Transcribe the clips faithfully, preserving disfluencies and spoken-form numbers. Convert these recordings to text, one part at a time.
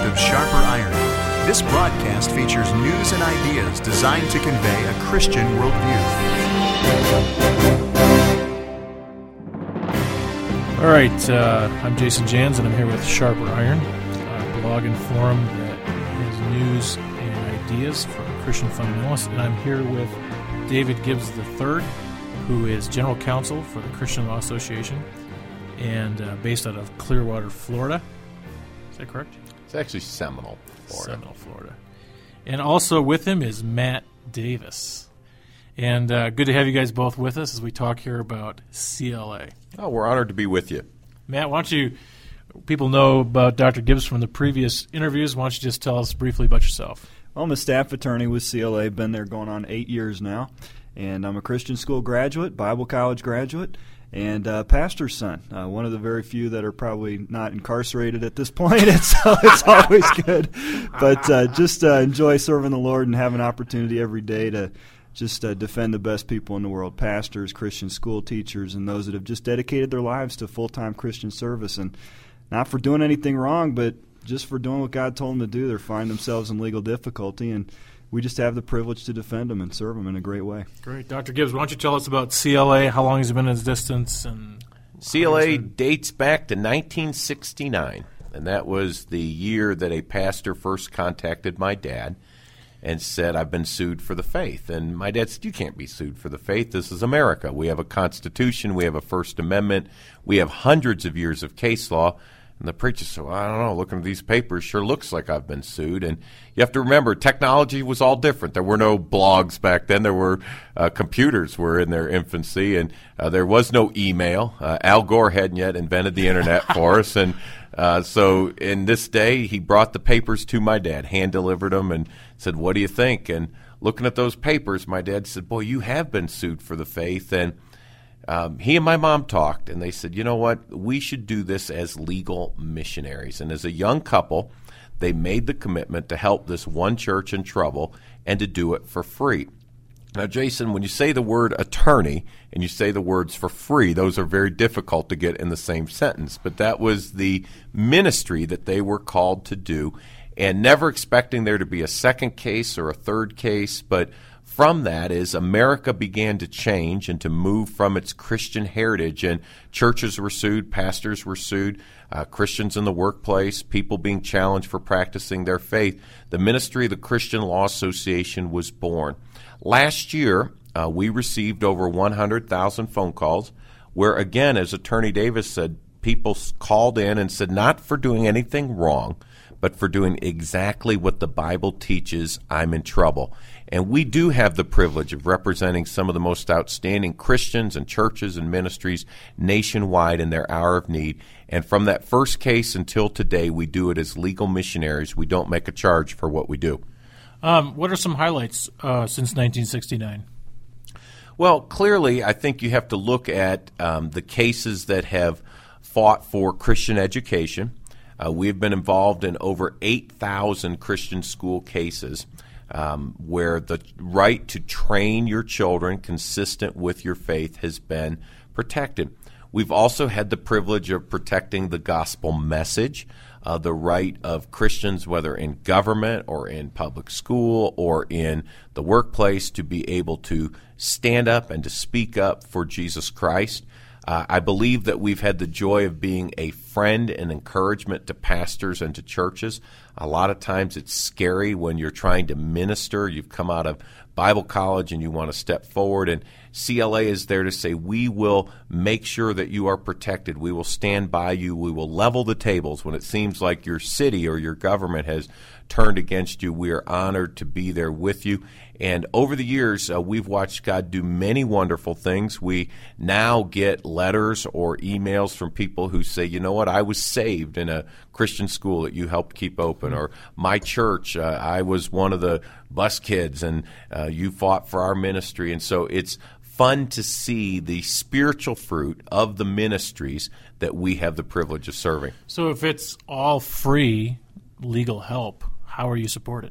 of Sharper Iron. This broadcast features news and ideas designed to convey a Christian worldview. All right, uh, I'm Jason Jans, and I'm here with Sharper Iron, a blog and forum that has news and ideas for Christian fundamentalists. And I'm here with David Gibbs the third, who is General Counsel for the Christian Law Association and uh, based out of Clearwater, Florida. Is that correct? It's actually Seminole, Florida. Seminole, Florida. And also with him is Matt Davis. And uh, good to have you guys both with us as we talk here about C L A. Oh, we're honored to be with you. Matt, why don't you, people know about Doctor Gibbs from the previous interviews. Why don't you just tell us briefly about yourself? Well, I'm a staff attorney with C L A. Been there going on eight years now. And I'm a Christian school graduate, Bible college graduate, and uh, pastor's son, uh, one of the very few that are probably not incarcerated at this point. It's, it's always good. But uh, just uh, enjoy serving the Lord and have an opportunity every day to just uh, defend the best people in the world, pastors, Christian school teachers, and those that have just dedicated their lives to full-time Christian service. And not for doing anything wrong, but just for doing what God told them to do. They find themselves in legal difficulty, and we just have the privilege to defend them and serve them in a great way. Great. Doctor Gibbs, why don't you tell us about C L A, how long has it been in existence? And C L A dates back to nineteen sixty-nine, and that was the year that a pastor first contacted my dad and said, I've been sued for the faith. And my dad said, you can't be sued for the faith. This is America. We have a Constitution. We have a First Amendment. We have hundreds of years of case law. And the preacher said, well, I don't know, looking at these papers, sure looks like I've been sued. And you have to remember, technology was all different. There were no blogs back then. There were uh, computers were in their infancy, and uh, there was no email. Uh, Al Gore hadn't yet invented the Internet for us. And uh, so in this day, he brought the papers to my dad, hand-delivered them, and said, what do you think? And looking at those papers, my dad said, boy, you have been sued for the faith. And Um, he and my mom talked, and they said, you know what, we should do this as legal missionaries. And as a young couple, they made the commitment to help this one church in trouble and to do it for free. Now, Jason, when you say the word attorney and you say the words for free, those are very difficult to get in the same sentence. But that was the ministry that they were called to do, and never expecting there to be a second case or a third case, but from that is America began to change and to move from its Christian heritage, and churches were sued, pastors were sued, uh, Christians in the workplace, people being challenged for practicing their faith. The ministry of the Christian Law Association was born. Last year, uh, we received over one hundred thousand phone calls where, again, as Attorney Davis said, people called in and said, not for doing anything wrong, but for doing exactly what the Bible teaches, I'm in trouble. And we do have the privilege of representing some of the most outstanding Christians and churches and ministries nationwide in their hour of need. And from that first case until today, we do it as legal missionaries. We don't make a charge for what we do. Um, what are some highlights uh, since nineteen sixty-nine? Well, clearly, I think you have to look at um, the cases that have fought for Christian education. Uh, we have been involved in over eight thousand Christian school cases um, where the right to train your children consistent with your faith has been protected. We've also had the privilege of protecting the gospel message, uh, the right of Christians, whether in government or in public school or in the workplace, to be able to stand up and to speak up for Jesus Christ. Uh, I believe that we've had the joy of being a friend and encouragement to pastors and to churches. A lot of times it's scary when you're trying to minister. You've come out of Bible college and you want to step forward, and C L A is there to say, we will make sure that you are protected. We will stand by you. We will level the tables when it seems like your city or your government has turned against you. We are honored to be there with you. And over the years, uh, we've watched God do many wonderful things. We now get letters or emails from people who say, you know what, I was saved in a Christian school that you helped keep open, or my church, uh, I was one of the bus kids, and uh, you fought for our ministry. And so it's fun to see the spiritual fruit of the ministries that we have the privilege of serving. So if it's all free legal help, how are you supported?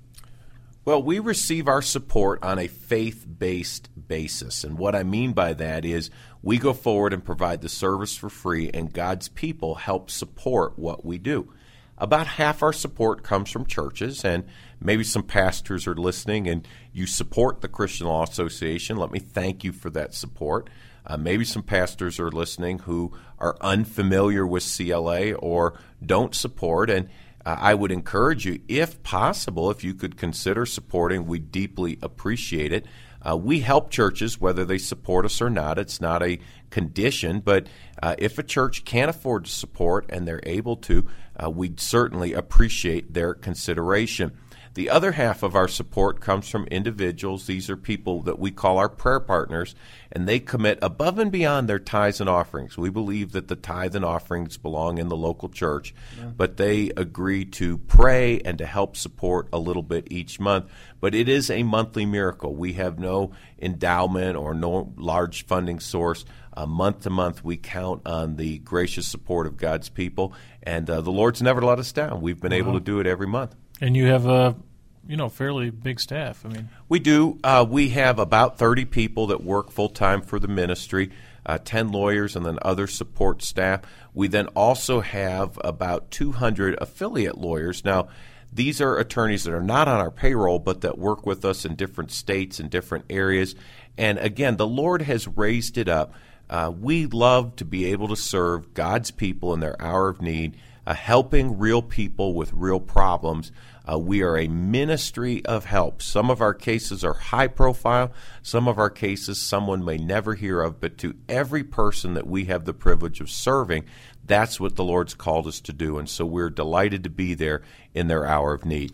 Well, we receive our support on a faith-based basis. And what I mean by that is we go forward and provide the service for free, and God's people help support what we do. About half our support comes from churches, and maybe some pastors are listening and you support the Christian Law Association. Let me thank you for that support. Uh, maybe some pastors are listening who are unfamiliar with C L A or don't support, and uh, I would encourage you, if possible, if you could consider supporting. We deeply appreciate it. Uh, we help churches whether they support us or not. It's not a condition, but uh, if a church can't afford to support and they're able to, uh, we'd certainly appreciate their consideration. The other half of our support comes from individuals. These are people that we call our prayer partners, and they commit above and beyond their tithes and offerings. We believe that the tithe and offerings belong in the local church, yeah. but they agree to pray and to help support a little bit each month. But it is a monthly miracle. We have no endowment or no large funding source. Uh, month to month, we count on the gracious support of God's people, and uh, the Lord's never let us down. We've been wow. able to do it every month. And you have a, you know, fairly big staff. I mean, we do. Uh, we have about thirty people that work full time for the ministry, uh, ten lawyers, and then other support staff. We then also have about two hundred affiliate lawyers. Now, these are attorneys that are not on our payroll, but that work with us in different states and different areas. And again, the Lord has raised it up. Uh, we love to be able to serve God's people in their hour of need, uh, helping real people with real problems. Uh, we are a ministry of help. Some of our cases are high profile. Some of our cases someone may never hear of, but to every person that we have the privilege of serving, that's what the Lord's called us to do. And so we're delighted to be there in their hour of need.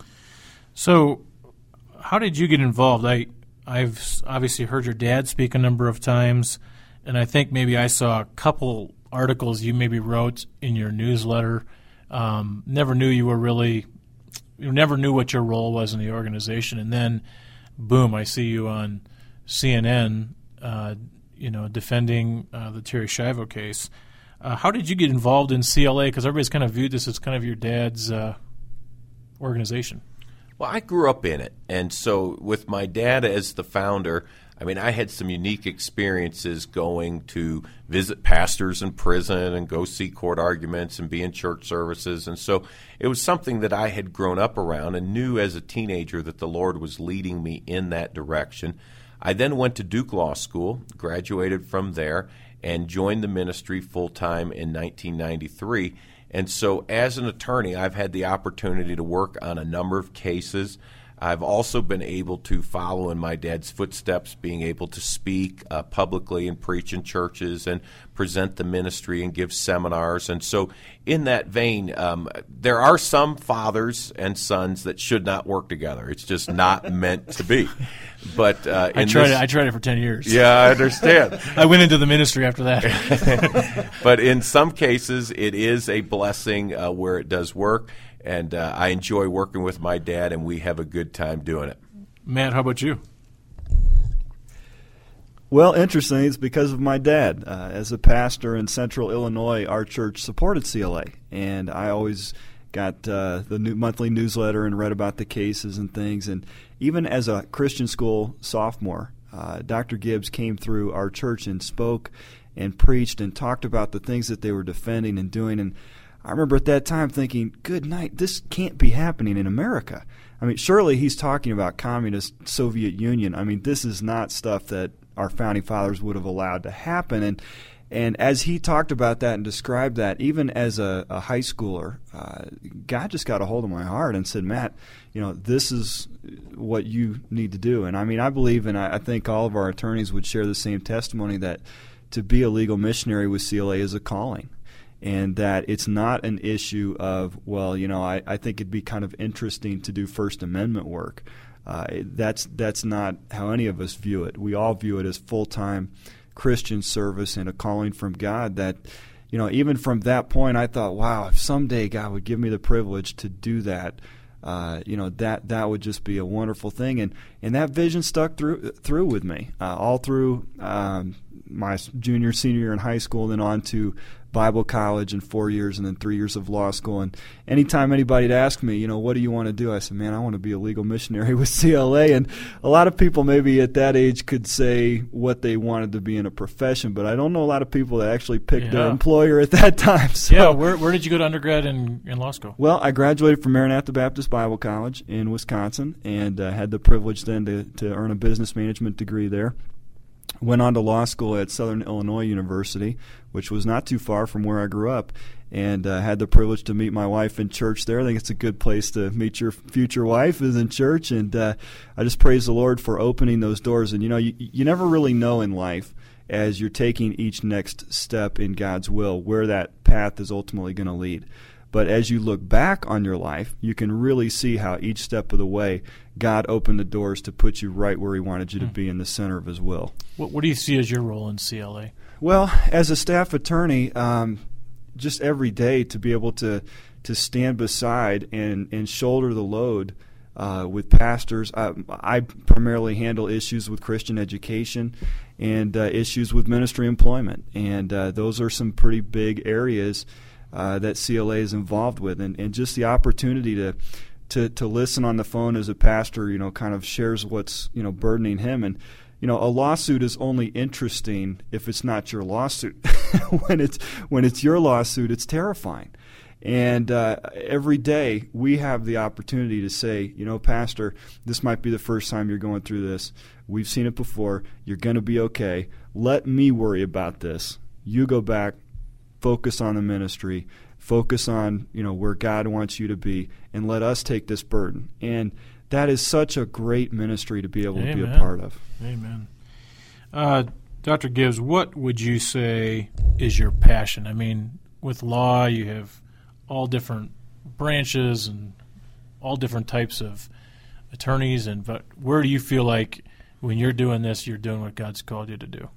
So how did you get involved? I, I've obviously heard your dad speak a number of times, and I think maybe I saw a couple articles you maybe wrote in your newsletter. Um, never knew you were really – you never knew what your role was in the organization, and then, boom, I see you on C N N, uh, you know, defending uh, the Terri Schiavo case. Uh, how did you get involved in C L A? Because everybody's kind of viewed this as kind of your dad's uh, organization. Well, I grew up in it, and so with my dad as the founder, I mean, I had some unique experiences going to visit pastors in prison and go see court arguments and be in church services. And so it was something that I had grown up around and knew as a teenager that the Lord was leading me in that direction. I then went to Duke Law School, graduated from there, and joined the ministry full-time in nineteen ninety-three. And so as an attorney, I've had the opportunity to work on a number of cases. I've also been able to follow in my dad's footsteps, being able to speak uh, publicly and preach in churches and present the ministry and give seminars. And so in that vein, um, there are some fathers and sons that should not work together. It's just not meant to be. But uh, I tried this, it. I tried it for ten years. Yeah, I understand. I went into the ministry after that. But in some cases, it is a blessing uh, where it does work. And uh, I enjoy working with my dad, and we have a good time doing it. Matt, how about you? Well, interesting. It's because of my dad. Uh, as a pastor in Central Illinois, our church supported C L A, and I always got uh, the new monthly newsletter and read about the cases and things. And even as a Christian school sophomore, uh, Doctor Gibbs came through our church and spoke and preached and talked about the things that they were defending and doing. And I remember at that time thinking, good night, this can't be happening in America. I mean, surely he's talking about communist Soviet Union. I mean, this is not stuff that our founding fathers would have allowed to happen. And and as he talked about that and described that, even as a, a high schooler, uh, God just got a hold of my heart and said, Matt, you know, this is what you need to do. And I mean, I believe, and I, I think all of our attorneys would share the same testimony, that to be a legal missionary with C L A is a calling. And that it's not an issue of, well, you know, I, I think it'd be kind of interesting to do First Amendment work. Uh, that's that's not how any of us view it. We all view it as full-time Christian service and a calling from God that, you know, even from that point, I thought, wow, if someday God would give me the privilege to do that, uh, you know, that that would just be a wonderful thing. And, and that vision stuck through through with me uh, all through um, my junior, senior year in high school, then on to Bible college and four years and then three years of law school. And anytime anybody'd ask me, you know, what do you want to do? I said, man, I want to be a legal missionary with C L A. And a lot of people maybe at that age could say what they wanted to be in a profession, but I don't know a lot of people that actually picked yeah. their employer at that time. So, yeah, where where did you go to undergrad and in law school? Well, I graduated from Maranatha Baptist Bible College in Wisconsin and uh, had the privilege then to, to earn a business management degree there. Went on to law school at Southern Illinois University, which was not too far from where I grew up, and uh, had the privilege to meet my wife in church there. I think it's a good place to meet your future wife is in church, and uh, I just praise the Lord for opening those doors. And, you know, you, you never really know in life as you're taking each next step in God's will where that path is ultimately going to lead. But as you look back on your life, you can really see how each step of the way God opened the doors to put you right where He wanted you to be in the center of His will. What, what do you see as your role in C L A? Well, as a staff attorney, um, just every day to be able to to stand beside and, and shoulder the load uh, with pastors. I, I primarily handle issues with Christian education and uh, issues with ministry employment, and uh, those are some pretty big areas Uh, that C L A is involved with, and, and just the opportunity to, to to listen on the phone as a pastor, you know, kind of shares what's, you know, burdening him. And, you know, a lawsuit is only interesting if it's not your lawsuit. when it's when it's your lawsuit, it's terrifying. And uh, every day we have the opportunity to say, you know, Pastor, this might be the first time you're going through this. We've seen it before. You're going to be okay. Let me worry about this. You go back. Focus on the ministry, focus on, you know, where God wants you to be, and let us take this burden. And that is such a great ministry to be able Amen. to be a part of. Amen. Uh, Doctor Gibbs, what would you say is your passion? I mean, with law, you have all different branches and all different types of attorneys, and but where do you feel like when you're doing this, you're doing what God's called you to do?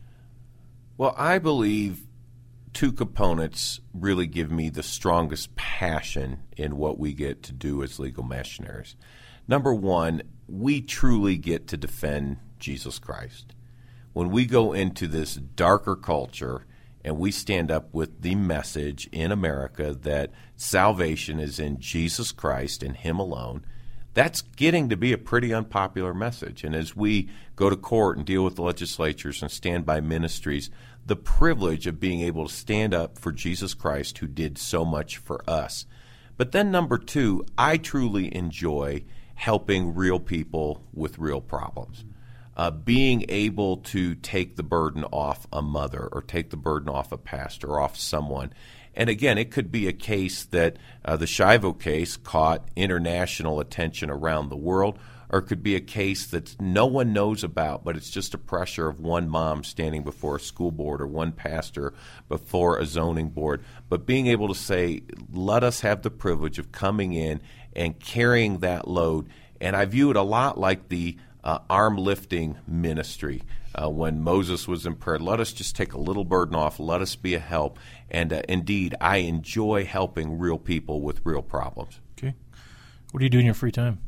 Well, I believe two components really give me the strongest passion in what we get to do as legal missionaries. Number one, we truly get to defend Jesus Christ. When we go into this darker culture and we stand up with the message in America that salvation is in Jesus Christ and Him alone, that's getting to be a pretty unpopular message. And as we go to court and deal with the legislatures and stand by ministries, the privilege of being able to stand up for Jesus Christ who did so much for us. But then number two, I truly enjoy helping real people with real problems. Uh, being able to take the burden off a mother or take the burden off a pastor or off someone. And again, it could be a case that uh, the Shivo case caught international attention around the world, or it could be a case that no one knows about, but it's just a pressure of one mom standing before a school board or one pastor before a zoning board. But being able to say, let us have the privilege of coming in and carrying that load. And I view it a lot like the uh, arm lifting ministry. Uh, when Moses was in prayer, let us just take a little burden off, let us be a help. And uh, indeed, I enjoy helping real people with real problems. Okay. What do you do in your free time?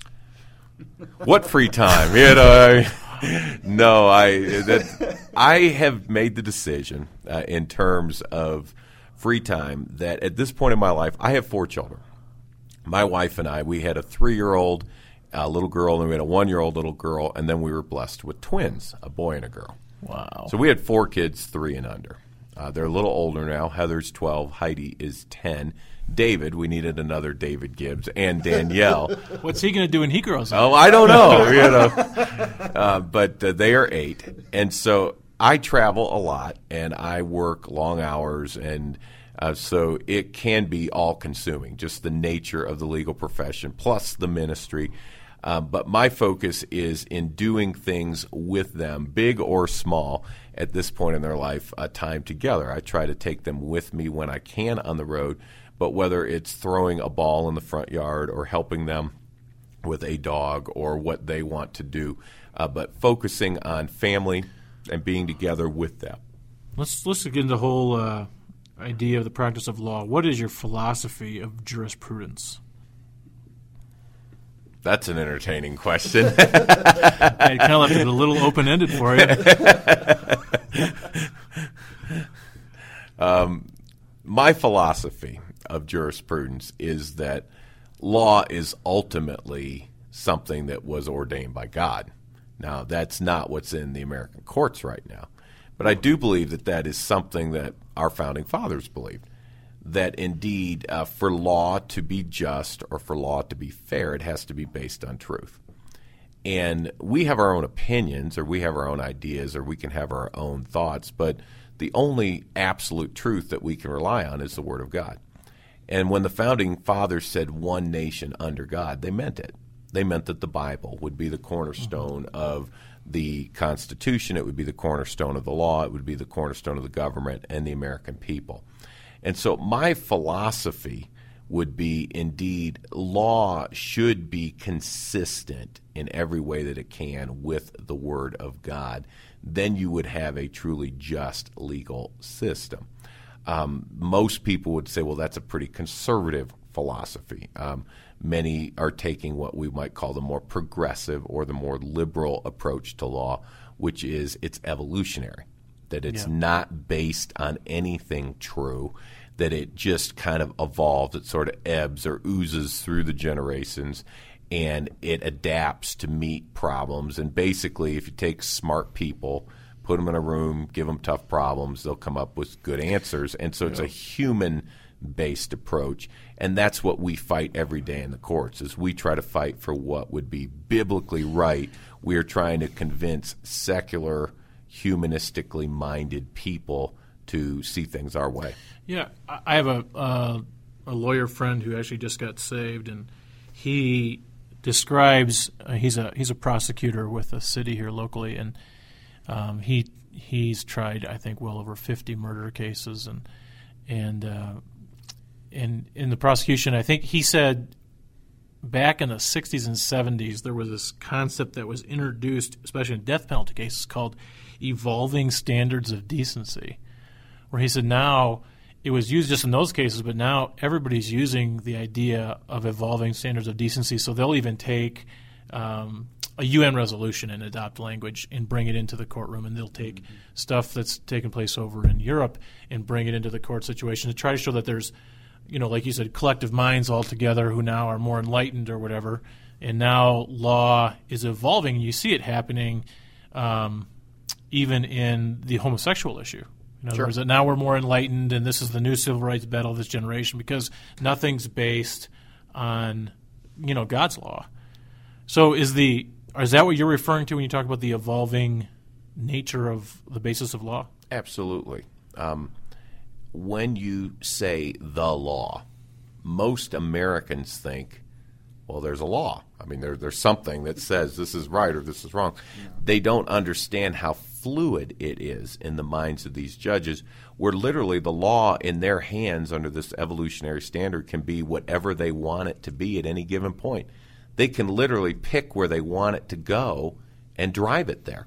What free time? You know, I, no, I that I have made the decision uh, in terms of free time that at this point in my life, I have four children. My wife and I, we had a three-year-old uh, little girl, and we had a one-year-old little girl, and then we were blessed with twins, a boy and a girl. Wow. So we had four kids, three and under. Uh, they're a little older now. Heather's twelve. Heidi is ten. David, we needed another David Gibbs, and Danielle. What's he going to do when he grows up? Oh, I don't know. you know, uh, but uh, they are eight, and so I travel a lot, and I work long hours, and uh, so it can be all-consuming, just the nature of the legal profession, plus the ministry. Uh, but my focus is in doing things with them, big or small, at this point in their life, uh, time together. I try to take them with me when I can on the road, but whether it's throwing a ball in the front yard or helping them with a dog or what they want to do, uh, but focusing on family and being together with them. Let's let's get into the whole uh, idea of the practice of law. What is your philosophy of jurisprudence? That's an entertaining question. I kind of left it a little open-ended for you. um, my philosophy of jurisprudence is that law is ultimately something that was ordained by God. Now, that's not what's in the American courts right now. But I do believe that that is something that our founding fathers believed, that indeed uh, for law to be just or for law to be fair, it has to be based on truth. And we have our own opinions, or we have our own ideas, or we can have our own thoughts, but the only absolute truth that we can rely on is the Word of God. And when the founding fathers said one nation under God, they meant it. They meant that the Bible would be the cornerstone mm-hmm. of the Constitution, it would be the cornerstone of the law, it would be the cornerstone of the government and the American people. And so my philosophy would be, indeed, law should be consistent in every way that it can with the Word of God. Then you would have a truly just legal system. Um, most people would say, well, that's a pretty conservative philosophy. Um, many are taking what we might call the more progressive or the more liberal approach to law, which is it's evolutionary, that it's yeah. not based on anything true, that it just kind of evolves, it sort of ebbs or oozes through the generations, and it adapts to meet problems. And basically, if you take smart people, put them in a room, give them tough problems, they'll come up with good answers. And so it's yeah. a human-based approach. And that's what we fight every day in the courts, is we try to fight for what would be biblically right. We are trying to convince secular, humanistically minded people to see things our way. Yeah, I have a uh, a lawyer friend who actually just got saved, and he describes uh, he's a he's a prosecutor with a city here locally, and um, he he's tried I think well over fifty murder cases, and and uh, and in the prosecution, I think he said back in the sixties and seventies there was this concept that was introduced, especially in death penalty cases, called evolving standards of decency, where he said now it was used just in those cases, but now everybody's using the idea of evolving standards of decency. So they'll even take um, a U N resolution and adopt language and bring it into the courtroom, and they'll take mm-hmm. stuff that's taken place over in Europe and bring it into the court situation to try to show that there's, you know, like you said, collective minds all together who now are more enlightened or whatever, and now law is evolving. You see it happening um, even in the homosexual issue. In other sure. words, that now we're more enlightened, and this is the new civil rights battle of this generation because nothing's based on, you know, God's law. So is the is that what you're referring to when you talk about the evolving nature of the basis of law? Absolutely. Um, when you say the law, most Americans think, well, there's a law. I mean, there, there's something that says this is right or this is wrong. Yeah. They don't understand how fluid it is in the minds of these judges, where literally the law in their hands under this evolutionary standard can be whatever they want it to be at any given point. They can literally pick where they want it to go and drive it there.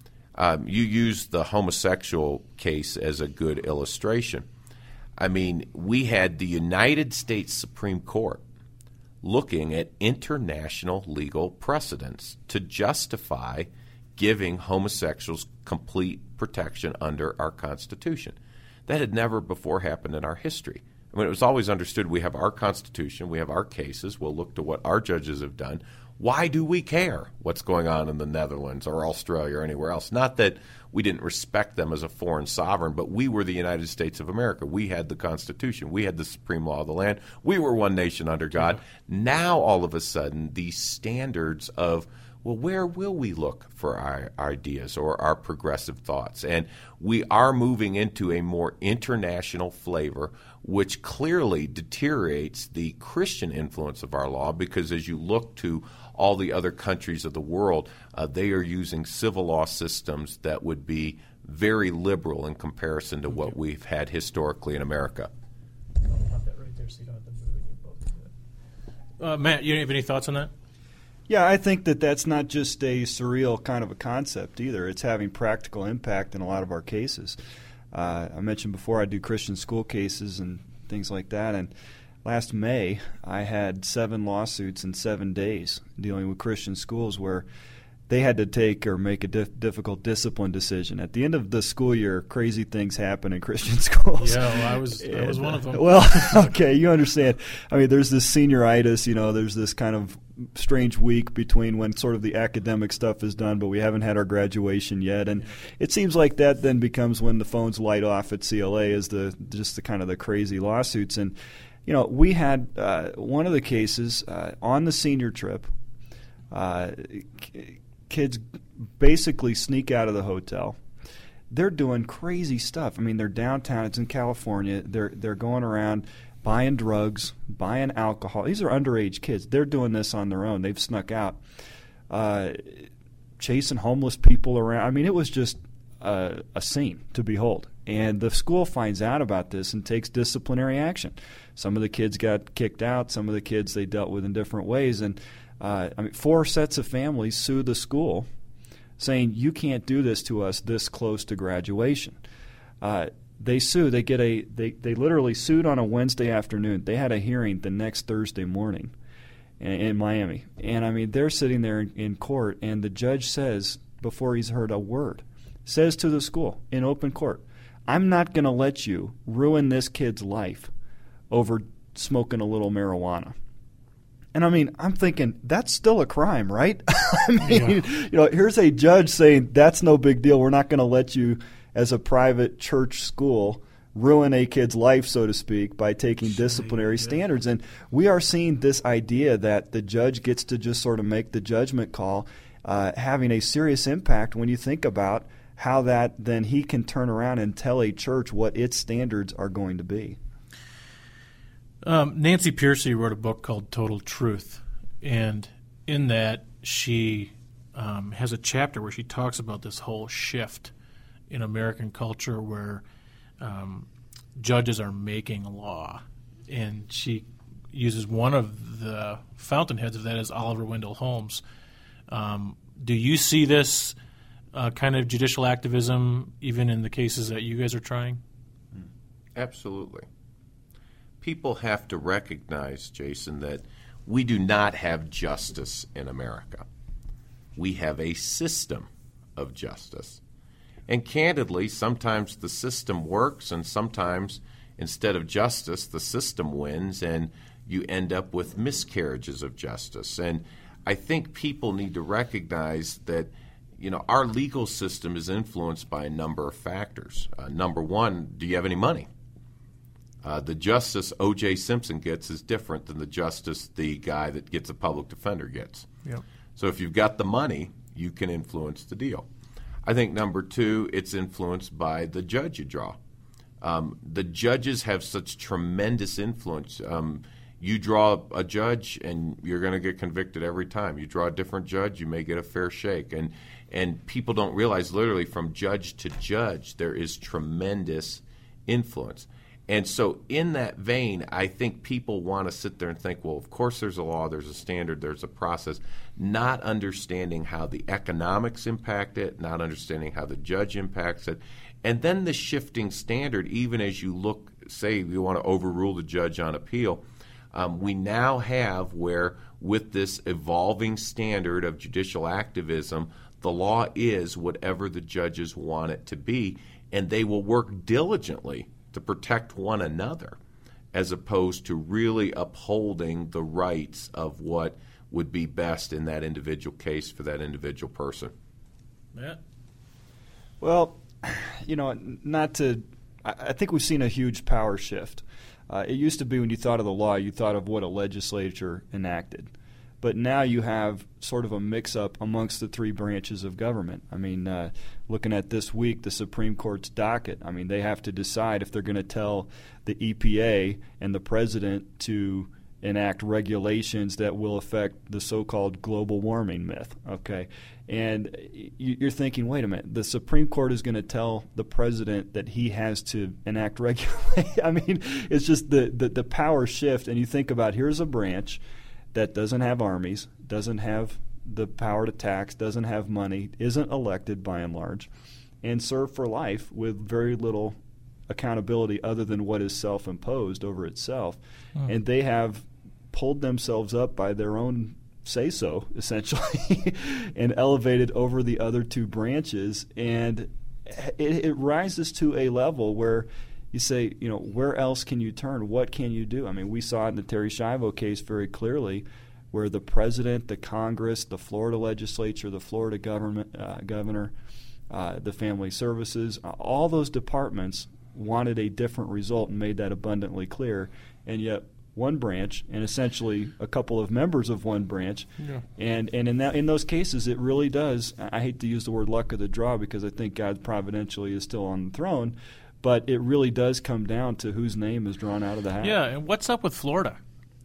Um, you used the homosexual case as a good illustration. I mean, we had the United States Supreme Court looking at international legal precedents to justify giving homosexuals complete protection under our Constitution. That had never before happened in our history. I mean, it was always understood we have our Constitution, we have our cases, we'll look to what our judges have done. Why do we care what's going on in the Netherlands or Australia or anywhere else? Not that we didn't respect them as a foreign sovereign, but we were the United States of America. We had the Constitution. We had the supreme law of the land. We were one nation under God. Yeah. Now, all of a sudden, these standards of, well, where will we look for our ideas or our progressive thoughts? And we are moving into a more international flavor, which clearly deteriorates the Christian influence of our law, because as you look to all the other countries of the world, uh, they are using civil law systems that would be very liberal in comparison to okay. what we've had historically in America. Uh, Matt, you have any thoughts on that? Yeah, I think that that's not just a surreal kind of a concept either. It's having practical impact in a lot of our cases. Uh, I mentioned before I do Christian school cases and things like that, and last May, I had seven lawsuits in seven days dealing with Christian schools where they had to take or make a dif- difficult discipline decision. At the end of the school year, crazy things happen in Christian schools. Yeah, well, I was I was one of them. Well, okay, you understand. I mean, there's this senioritis, you know, there's this kind of strange week between when sort of the academic stuff is done, but we haven't had our graduation yet. And it seems like that then becomes when the phones light off at C L A is the just the kind of the crazy lawsuits. And, you know, we had uh, one of the cases uh, on the senior trip, uh, kids basically sneak out of the hotel. They're doing crazy stuff. I mean, they're downtown. It's in California. They're they're going around buying drugs, buying alcohol. These are underage kids. They're doing this on their own. They've snuck out, uh, chasing homeless people around. I mean, it was just a, a scene to behold. And the school finds out about this and takes disciplinary action. Some of the kids got kicked out. Some of the kids they dealt with in different ways. And Uh, I mean, four sets of families sued the school, saying you can't do this to us this close to graduation. Uh, they sue. They get a. They, they literally sued on a Wednesday afternoon. They had a hearing the next Thursday morning, in, in Miami. And I mean, they're sitting there in, in court, and the judge says before he's heard a word, says to the school in open court, "I'm not going to let you ruin this kid's life over smoking a little marijuana." And I mean, I'm thinking that's still a crime, right? I mean, yeah. you know, here's a judge saying that's no big deal. We're not going to let you, as a private church school, ruin a kid's life, so to speak, by taking disciplinary yeah. standards. And we are seeing this idea that the judge gets to just sort of make the judgment call, uh, having a serious impact when you think about how that then he can turn around and tell a church what its standards are going to be. Um, Nancy Pearcey wrote a book called Total Truth, and in that she um, has a chapter where she talks about this whole shift in American culture where um, judges are making law, and she uses one of the fountainheads of that as Oliver Wendell Holmes. Um, do you see this uh, kind of judicial activism even in the cases that you guys are trying? Absolutely. People have to recognize, Jason, that we do not have justice in America. We have a system of justice. And candidly, sometimes the system works, and sometimes instead of justice, the system wins, and you end up with miscarriages of justice. And I think people need to recognize that, you know, our legal system is influenced by a number of factors. Uh, number one, do you have any money? Uh, the justice O J Simpson gets is different than the justice the guy that gets a public defender gets. Yep. So if you've got the money, you can influence the deal. I think number two, it's influenced by the judge you draw. Um, the judges have such tremendous influence. Um, you draw a judge, and you're going to get convicted every time. You draw a different judge, you may get a fair shake. And and people don't realize, literally, from judge to judge, there is tremendous influence. And so in that vein, I think people want to sit there and think, well, of course there's a law, there's a standard, there's a process, not understanding how the economics impact it, not understanding how the judge impacts it, and then the shifting standard, even as you look, say you want to overrule the judge on appeal, um, we now have where with this evolving standard of judicial activism, the law is whatever the judges want it to be, and they will work diligently to protect one another, as opposed to really upholding the rights of what would be best in that individual case for that individual person. Matt? Well, you know, not to – I think we've seen a huge power shift. Uh, it used to be when you thought of the law, you thought of what a legislature enacted. But now you have sort of a mix-up amongst the three branches of government. I mean, uh, looking at this week, the Supreme Court's docket, I mean, they have to decide if they're going to tell the E P A and the president to enact regulations that will affect the so-called global warming myth, okay? And you're thinking, wait a minute, the Supreme Court is going to tell the president that he has to enact regulations? I mean, it's just the, the, the power shift, and you think about here's a branch that doesn't have armies, doesn't have the power to tax, doesn't have money, isn't elected by and large, and serve for life with very little accountability other than what is self-imposed over itself. Hmm. And they have pulled themselves up by their own say-so, essentially, and elevated over the other two branches. And it, it rises to a level where you say, you know, where else can you turn? What can you do? I mean, we saw it in the Terry Schiavo case very clearly, where the president, the Congress, the Florida legislature, the Florida government, uh, governor, uh, the family services, uh, all those departments wanted a different result and made that abundantly clear. And yet one branch, and essentially a couple of members of one branch, Yeah. and, and in that in those cases, it really does, I hate to use the word luck of the draw because I think God providentially is still on the throne, but it really does come down to whose name is drawn out of the hat. Yeah, and what's up with Florida?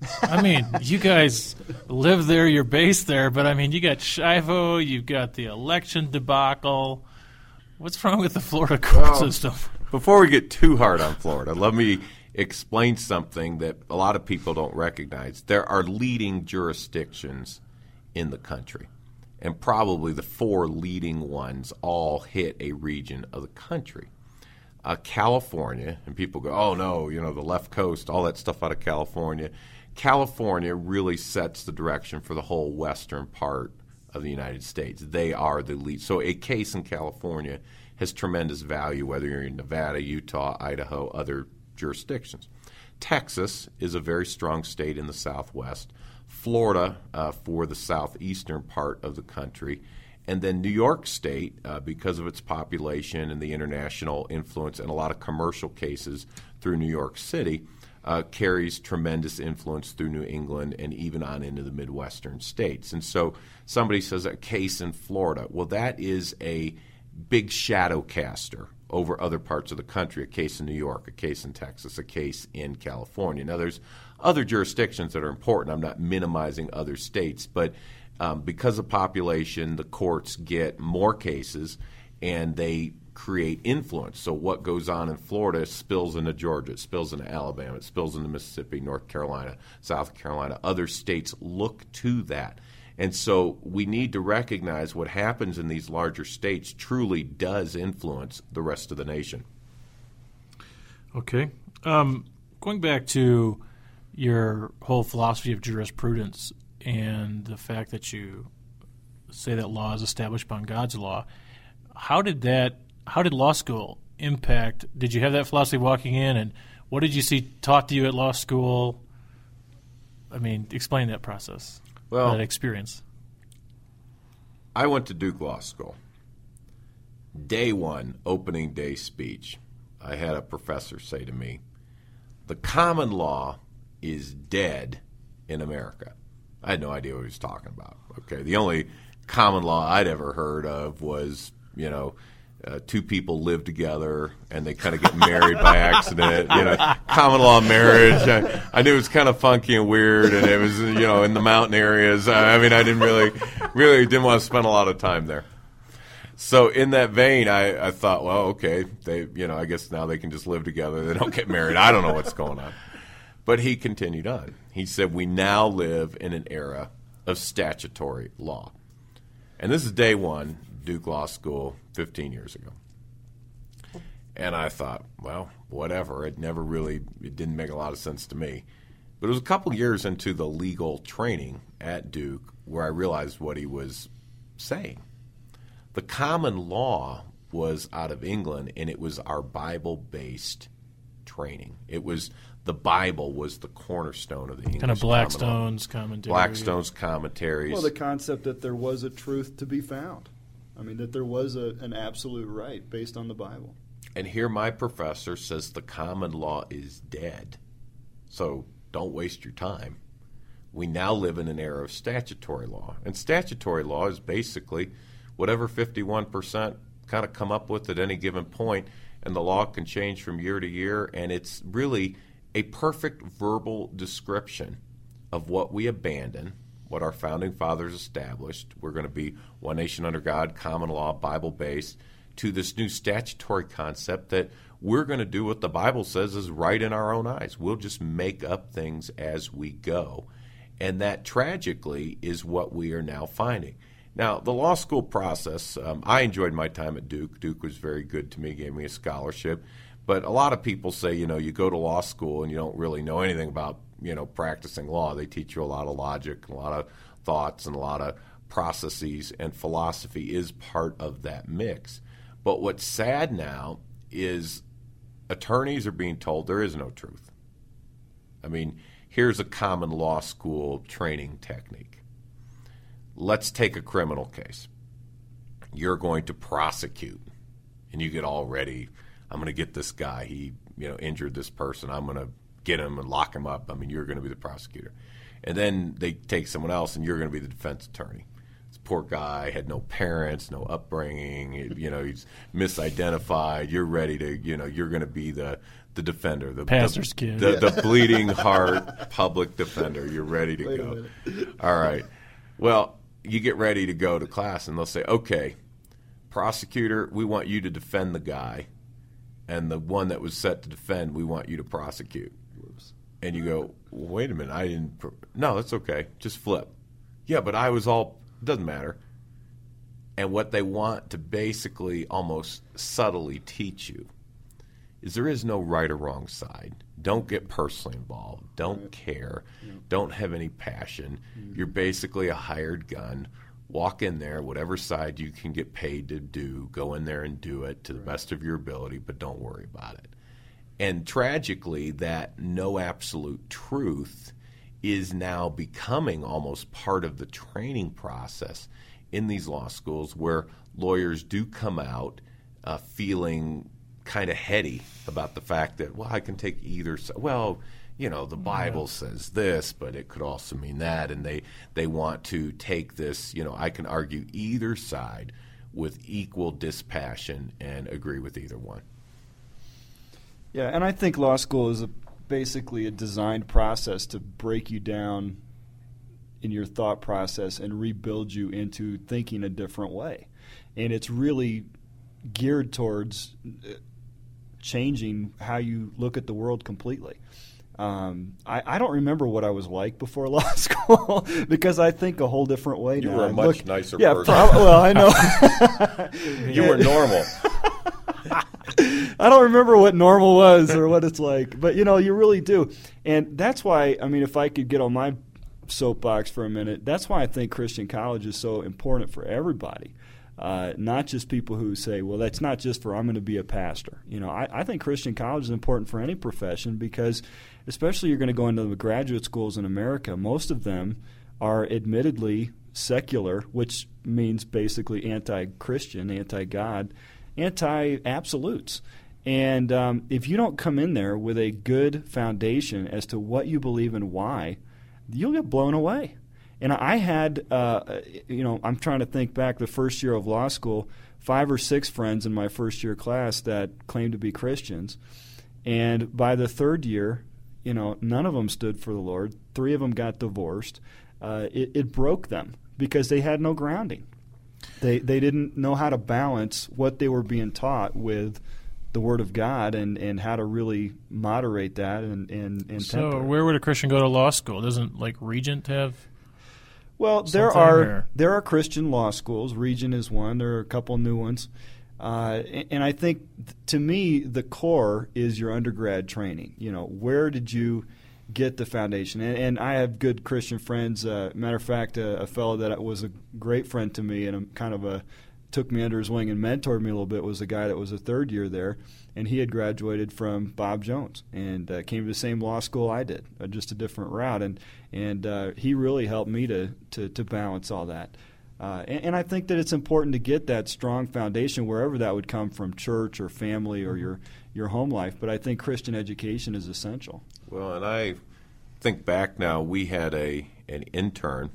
I mean, you guys live there, you're based there, but I mean, you got Schiavo, you've got the election debacle. What's wrong with the Florida court Well, system? Before we get too hard on Florida, let me explain something that a lot of people don't recognize. There are leading jurisdictions in the country, and probably the four leading ones all hit a region of the country. Uh, California, and people go, oh, no, you know, the left coast, all that stuff out of California. California really sets the direction for the whole western part of the United States. They are the lead. So a case in California has tremendous value, whether you're in Nevada, Utah, Idaho, other jurisdictions. Texas is a very strong state in the Southwest. Florida uh, for the southeastern part of the country. And then New York State, uh, because of its population and the international influence and a lot of commercial cases through New York City, uh, carries tremendous influence through New England and even on into the Midwestern states. And so somebody says a case in Florida. Well, that is a big shadow caster over other parts of the country, a case in New York, a case in Texas, a case in California. Now, there's other jurisdictions that are important. I'm not minimizing other states, but um, because of population, the courts get more cases, and they create influence. So what goes on in Florida spills into Georgia, it spills into Alabama, it spills into Mississippi, North Carolina, South Carolina. Other states look to that. And so we need to recognize what happens in these larger states truly does influence the rest of the nation. Okay. Um, going back to your whole philosophy of jurisprudence and the fact that you say that law is established upon God's law, how did that, how did law school impact? Did you have that philosophy walking in, and what did you see taught to you at law school? I mean, explain that process, well, that experience. I went to Duke Law School. Day one, opening day speech, I had a professor say to me, the common law is dead in America. I had no idea what he was talking about. Okay, the only common law I'd ever heard of was, you know, uh, two people live together and they kind of get married by accident. You know, common law marriage. I, I knew it was kind of funky and weird, and it was, you know, in the mountain areas. I, I mean, I didn't really, really didn't want to spend a lot of time there. So in that vein, I, I thought, well, okay, they, you know, I guess now they can just live together. They don't get married. I don't know what's going on. But he continued on. He said, we now live in an era of statutory law. And this is day one, Duke Law School, fifteen years ago. And I thought, well, whatever. It never really, it didn't make a lot of sense to me. But it was a couple years into the legal training at Duke where I realized what he was saying. The common law was out of England, and it was our Bible-based training. It was the Bible was the cornerstone of the English Kind of Blackstone's common commentary. Blackstone's commentaries. Well, the concept that there was a truth to be found. I mean, that there was a, an absolute right based on the Bible. And here my professor says the common law is dead. So don't waste your time. We now live in an era of statutory law. And statutory law is basically whatever fifty-one percent kind of come up with at any given point, and the law can change from year to year, and it's really a perfect verbal description of what we abandon, what our founding fathers established. We're going to be one nation under God, common law, Bible-based, to this new statutory concept that we're going to do what the Bible says is right in our own eyes. We'll just make up things as we go. And that, tragically, is what we are now finding. Now, the law school process, um, I enjoyed my time at Duke. Duke was very good to me, gave me a scholarship. But a lot of people say, you know, you go to law school and you don't really know anything about, you know, practicing law. They teach you a lot of logic, a lot of thoughts, and a lot of processes, and philosophy is part of that mix. But what's sad now is attorneys are being told there is no truth. I mean, here's a common law school training technique. Let's take a criminal case. You're going to prosecute, and you get all ready. I'm going to get this guy. He, you know, injured this person. I'm going to get him and lock him up. I mean, you're going to be the prosecutor. And then they take someone else, and you're going to be the defense attorney. This poor guy had no parents, no upbringing. You know, he's misidentified. You're ready to, you know, you're going to be the, the defender, the pastor's the, kid, the, the bleeding heart public defender. You're ready to Wait go. All right. Well, you get ready to go to class, and they'll say, okay, prosecutor, we want you to defend the guy. And the one that was set to defend, we want you to prosecute. Whoops. And you go, wait a minute, I didn't. Pro- no, that's okay. Just flip. Yeah, but I was all, doesn't matter. And what they want to basically almost subtly teach you is there is no right or wrong side. Don't get personally involved. Don't right. care. Yeah. Don't have any passion. Mm-hmm. You're basically a hired gun. Walk in there, whatever side you can get paid to do, go in there and do it to the right. best of your ability, but don't worry about it. And tragically, that no absolute truth is now becoming almost part of the training process in these law schools, where lawyers do come out uh, feeling kind of heady about the fact that, well, I can take either side. Well, you know, the Bible yeah. says this, but it could also mean that, and they, they want to take this, you know, I can argue either side with equal dispassion and agree with either one. Yeah, and I think law school is a, basically a designed process to break you down in your thought process and rebuild you into thinking a different way. And it's really geared towards changing how you look at the world completely. Um, I, I don't remember what I was like before law school because I think a whole different way you now. You were a I much look, nicer yeah, person. Prob- well, I know. You were normal. I don't remember what normal was or what it's like. But, you know, you really do. And that's why, I mean, if I could get on my soapbox for a minute, that's why I think Christian college is so important for everybody. Uh, not just people who say, well, that's not just for I'm going to be a pastor. You know, I, I think Christian college is important for any profession because especially you're going to go into the graduate schools in America, most of them are admittedly secular, which means basically anti-Christian, anti-God, anti-absolutes. And um, if you don't come in there with a good foundation as to what you believe and why, you'll get blown away. And I had, uh, you know, I'm trying to think back the first year of law school, five or six friends in my first year class that claimed to be Christians. And by the third year, you know, none of them stood for the Lord. Three of them got divorced. Uh, it, it broke them because they had no grounding. They they didn't know how to balance what they were being taught with the Word of God and, and how to really moderate that and, and, and So temper. Where would a Christian go to law school? Doesn't, like, Regent have... Well, there Something are there. there are Christian law schools. Regent is one. There are a couple new ones. Uh, and, and I think, th- to me, the core is your undergrad training. You know, where did you get the foundation? And, and I have good Christian friends. Uh, matter of fact, a, a fellow that was a great friend to me and a, kind of a took me under his wing and mentored me a little bit was a guy that was a third year there, and he had graduated from Bob Jones and uh, came to the same law school I did, uh, just a different route. And and uh, he really helped me to to, to balance all that. Uh, and, and I think that it's important to get that strong foundation wherever that would come from, church or family or your, your home life. But I think Christian education is essential. Well, and I think back now, we had a an intern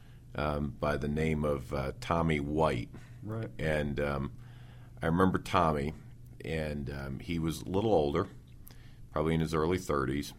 um, by the name of uh, Tommy White. Right. And um, I remember Tommy, and um, he was a little older, probably in his early thirties,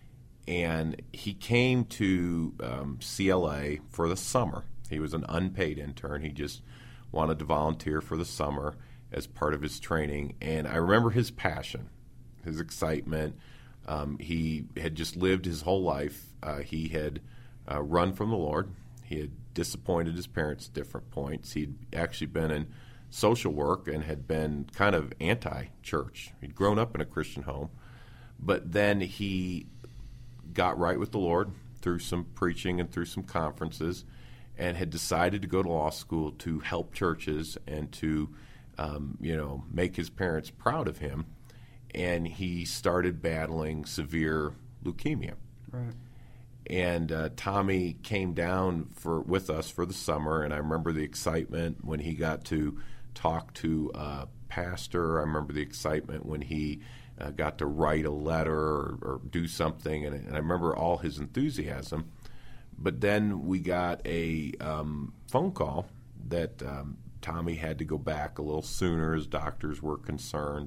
and he came to um, C L A for the summer. He was an unpaid intern. He just wanted to volunteer for the summer as part of his training. And I remember his passion, his excitement. Um, he had just lived his whole life. Uh, he had uh, run from the Lord. He had disappointed his parents at different points. He'd actually been in social work and had been kind of anti-church. He'd grown up in a Christian home, but then he got right with the Lord through some preaching and through some conferences, and had decided to go to law school to help churches and to, um, you know, make his parents proud of him. And he started battling severe leukemia. Right. And uh, Tommy came down for with us for the summer, and I remember the excitement when he got to talk to a pastor. I remember the excitement when he uh, got to write a letter or, or do something, and, and I remember all his enthusiasm. But then we got a um, phone call that um, Tommy had to go back a little sooner as doctors were concerned.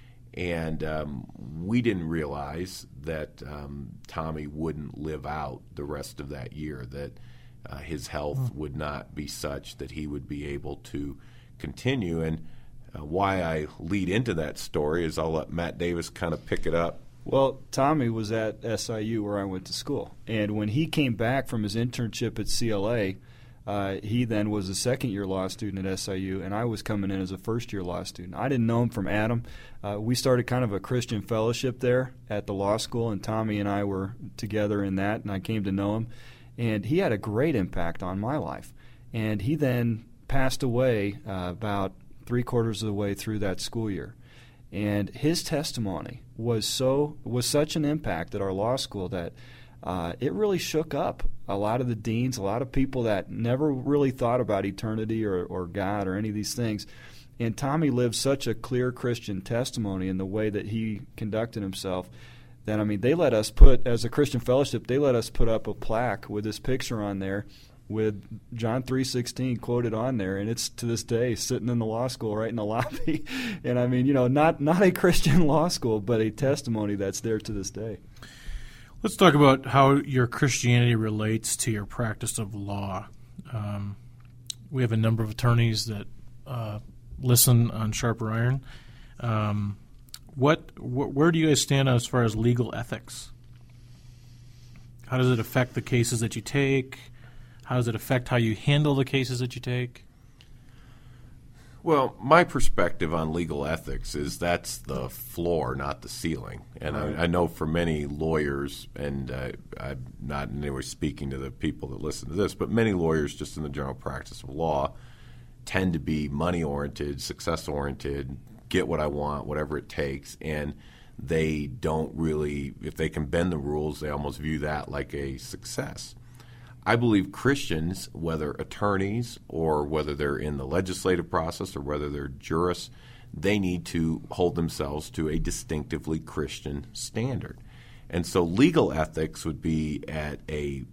And um, we didn't realize that um, Tommy wouldn't live out the rest of that year, that uh, his health mm. would not be such that he would be able to continue. And uh, why I lead into that story is I'll let Matt Davis kind of pick it up. Well, Tommy was at S I U where I went to school. And when he came back from his internship at C L A, Uh, he then was a second-year law student at S I U, and I was coming in as a first-year law student. I didn't know him from Adam. Uh, we started kind of a Christian fellowship there at the law school, and Tommy and I were together in that, and I came to know him. And he had a great impact on my life. And he then passed away uh, about three-quarters of the way through that school year. And his testimony was so was such an impact at our law school that Uh, it really shook up a lot of the deans, a lot of people that never really thought about eternity or, or God or any of these things. And Tommy lived such a clear Christian testimony in the way that he conducted himself that, I mean, they let us put, as a Christian fellowship, they let us put up a plaque with this picture on there with John three sixteen quoted on there, and it's to this day sitting in the law school right in the lobby. And, I mean, you know, not, not a Christian law school, but a testimony that's there to this day. Let's talk about how your Christianity relates to your practice of law. Um, we have a number of attorneys that uh, listen on Sharper Iron. Um, what, wh- where do you guys stand as far as legal ethics? How does it affect the cases that you take? How does it affect how you handle the cases that you take? Well, my perspective on legal ethics is that's the floor, not the ceiling. And Right. I, I know for many lawyers, and uh, I'm not in any way speaking to the people that listen to this, but many lawyers just in the general practice of law tend to be money-oriented, success-oriented, get what I want, whatever it takes, and they don't really, if they can bend the rules, they almost view that like a success. I believe Christians, whether attorneys or whether they're in the legislative process or whether they're jurists, they need to hold themselves to a distinctively Christian standard. And so legal ethics would be at a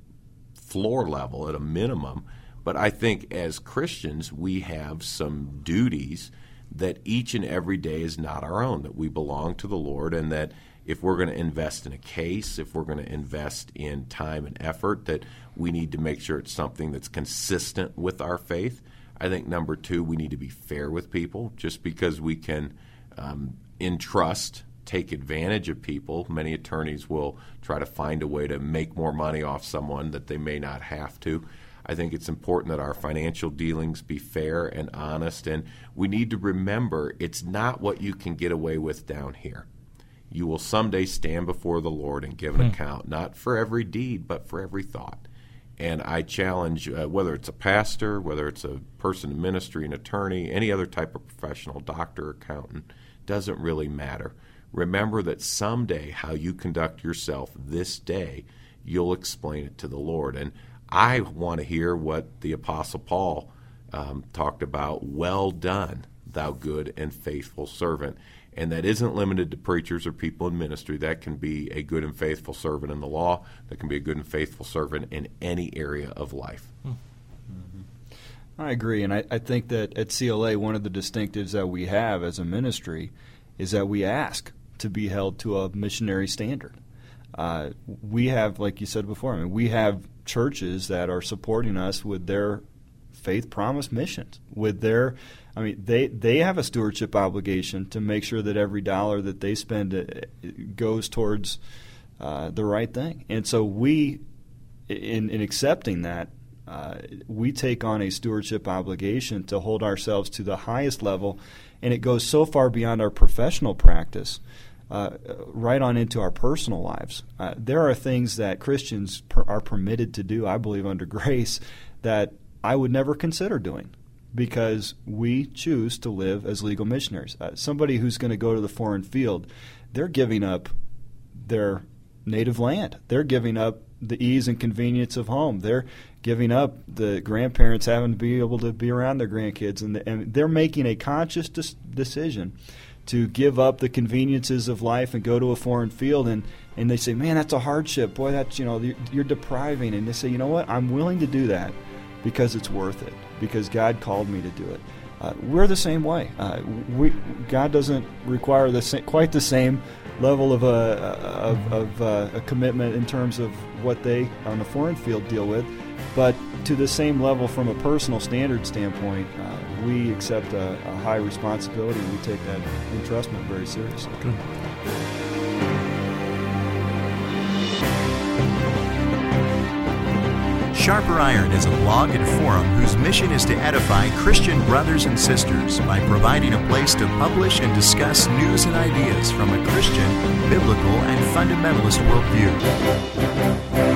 floor level, at a minimum. But I think as Christians, we have some duties that each and every day is not our own, that we belong to the Lord, and that if we're going to invest in a case, if we're going to invest in time and effort, that we need to make sure it's something that's consistent with our faith. I think, number two, we need to be fair with people. Just because we can um, entrust, take advantage of people, many attorneys will try to find a way to make more money off someone that they may not have to. I think it's important that our financial dealings be fair and honest, and we need to remember it's not what you can get away with down here. You will someday stand before the Lord and give an hmm. account, not for every deed, but for every thought. And I challenge, uh, whether it's a pastor, whether it's a person in ministry, an attorney, any other type of professional, doctor, accountant, doesn't really matter. Remember that someday how you conduct yourself this day, you'll explain it to the Lord. And I want to hear what the Apostle Paul um, talked about, well done, thou good and faithful servant. And that isn't limited to preachers or people in ministry. That can be a good and faithful servant in the law. That can be a good and faithful servant in any area of life. Hmm. Mm-hmm. I agree. And I, I think that at C L A, one of the distinctives that we have as a ministry is that we ask to be held to a missionary standard. Uh, we have, like you said before, I mean, we have churches that are supporting us with their faith promise missions, with their I mean, they, they have a stewardship obligation to make sure that every dollar that they spend goes towards uh, the right thing. And so we, in, in accepting that, Uh, we take on a stewardship obligation to hold ourselves to the highest level, and it goes so far beyond our professional practice, uh, right on into our personal lives. Uh, there are things that Christians per- are permitted to do, I believe, under grace, that I would never consider doing, because we choose to live as legal missionaries. Uh, somebody who's going to go to the foreign field, they're giving up their native land. They're giving up the ease and convenience of home. They're giving up the grandparents having to be able to be around their grandkids, and, the, and they're making a conscious dis- decision to give up the conveniences of life and go to a foreign field. And, and they say, man, that's a hardship. Boy, that's, you know, you're, you're depriving. And they say, you know what, I'm willing to do that because it's worth it, because God called me to do it. Uh, we're the same way. Uh, we, God doesn't require the sa- quite the same level of, a, of, of uh, a commitment in terms of what they on the foreign field deal with, but to the same level from a personal standard standpoint, uh, we accept a, a high responsibility, and we take that entrustment very seriously. Good. Sharper Iron is a blog and forum whose mission is to edify Christian brothers and sisters by providing a place to publish and discuss news and ideas from a Christian, biblical, and fundamentalist worldview.